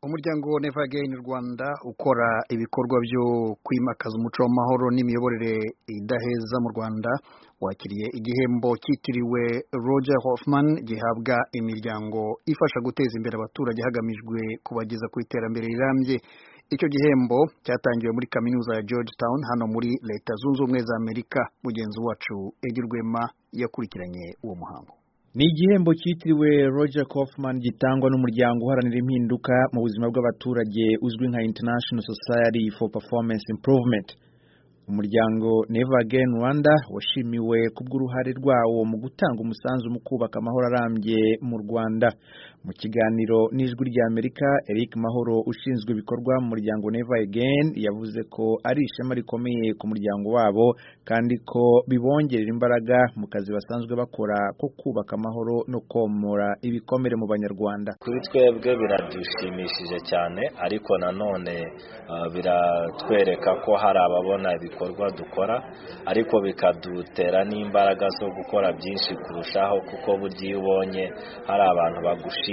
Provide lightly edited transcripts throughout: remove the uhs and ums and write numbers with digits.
Umuryango Never Again Rwanda ukora ibikorwa byo kwimakaza umuco w'amahoro n'imiyoborere idaheza mu Rwanda wakiriye igihembo cyitiriwe Roger Hoffman gihabwa imiryango ifasha guteza imbere abaturage hagamijwe kubageza ku iterambere rirambye. Icyo gihembo cyatangiwe muri kaminuza ya Georgetown hano muri Leta Zunze Ubumwe za Amerika. Mugenzi wacu Edi Rwema yakurikiranye uwo muhango. Ni igihembo cyitiriwe Roger Hoffman gitangwa n'umuryango uharanira impinduka mu buzima bw'abaturage uzwi nka International Society for Performance Improvement. Umuryango Never Again Rwanda washimiwe kubw'uruhare rwawo mu gutanga umusanzu mu kubaka amahoro arambye mu Rwanda. Mu kiganiro n'ijwi rya Amerika, Eric Mahoro ushinzwe ibikorwa mu muryango Never Again yavuze ko ari ishema rikomeye ku muryango wabo kandi ko bibongerera imbaraga mu kazi basanzwe bakora ko kubaka amahoro no komora ibikomere mu Banyarwanda. Kuri twebwe biradushimishije cyane, ariko nanone biratwereka ko hari ababona ibikorwa dukora, ariko bikadutera n'imbaraga zo gukora byinshi kurushaho, kuko burya iyo ubonye hari abantu bagushima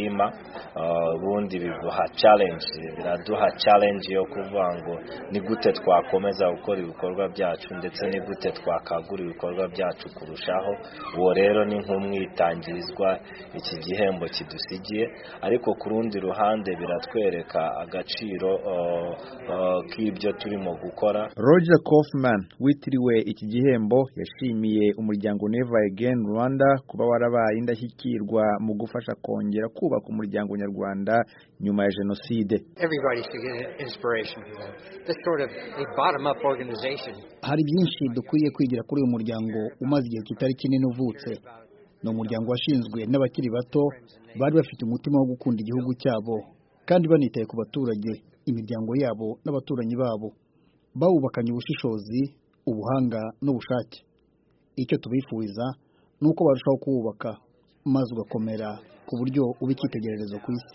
bundi bivuha challenge, biraduha challenge yo kuvuga ngo ni gute twakomeza gukora ibikorwa byacu ndetse ni gute twakagura ibikorwa byacu kurushaho. Uwo rero ni nk'umwitangirizwa iki gihembo kidusigiye, ariko ku rundi ruhande biratwereka agaciro k'ibyo turimo gukora. Roger Hoffman witiriwe iki gihembo yashimiye umuryango Never Again Rwanda kuba warabaye indashyikirwa mu gufasha kongera kubaka umuryango nyarwanda nyuma ya Jenoside. Everybody should get inspiration from them. This sort of a bottom up organization. Hari byinshi dukwiye kwigira kuri uyu muryango umaze igihe kitari kinini uvutse. Ni umuryango washinzwe n'abakiri bato bari bafite umutima wo gukunda igihugu cyabo kandi banitaye ku baturage, imiryango yabo n'abaturanyi babo. Bawubakanye ubushishozi, ubuhanga n'ubushake. Icyo tubifuriza nuko barushaho kuwubaka maze ugakomera ku buryo uba icyitegererezo ku isi.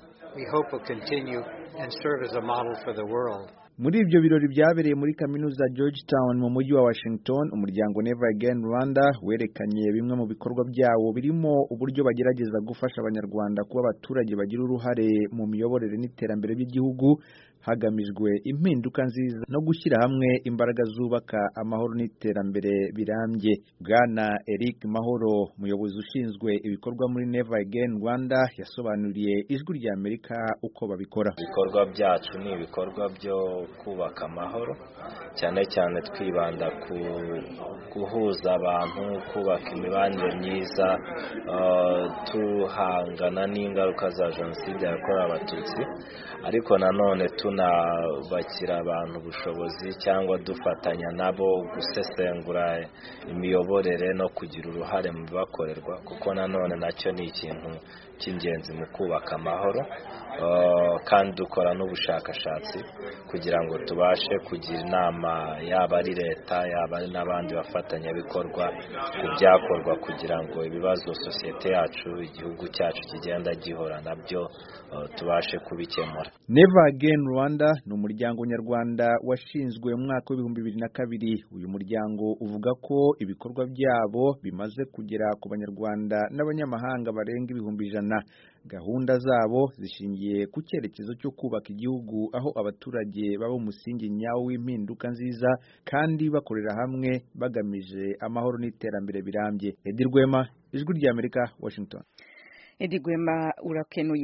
Muri ibyo birori byabereye muri kaminuza Georgetown mu mujyi wa Washington, umuryango Never Again Rwanda werekanye bimwe mu bikorwa byawo birimo uburyo bagerageza gufasha Abanyarwanda kuba abaturage bagira uruhare mu miyoborere n'iterambere by'igihugu hagamijwe impinduka nziza no gushyira hamwe imbaraga zubaka amahoro n'iterambere birambye. Bwana Eric Mahoro, umuyobozi ushinzwe ibikorwa muri Never Again Rwanda, yasobanuriye ijwi rya Amerika uko babikora. Ibikorwa byacu ni ibikorwa byo kubaka amahoro, cyane cyane twibanda ku guhuza abantu, kubaka imibanire myiza, tuhangana n'ingaruka za Jenoside yakorewe Abatutsi, ariko nanone tunabakira abantu ubushobozi cyangwa dufatanya nabo gusesengura imiyoborere no kugira uruhare mu bibakorerwa, kuko nanone nacyo ni ikintu cy'ingenzi mu kubaka amahoro. Kandi dukora n'ubushakashatsi kugira ngo tubashe kugira inama yaba ari leta yaba ari n'abandi bafatanyabikorwa ku byakorwa kugira ngo ibibazo sosiyete yacu, igihugu cyacu kigenda gihora nabyo tubashe kubikemura. Never Again Rwanda ni umuryango nyarwanda washinzwe mu mwaka wa 2002. Uyu muryango uvuga ko ibikorwa byabo bimaze kugera ku Banyarwanda n'abanyamahanga barenga 100,000. Gahunda zabo zishingiye ku cyerekezo cyo kubaka igihugu aho abaturage baba umusingi nyawo w'impinduka nziza kandi bakorera hamwe bagamije amahoro n'iterambere birambye. Edi Rwema, ijwi rya Amerika, Washington. Edi Rwema urakenuye.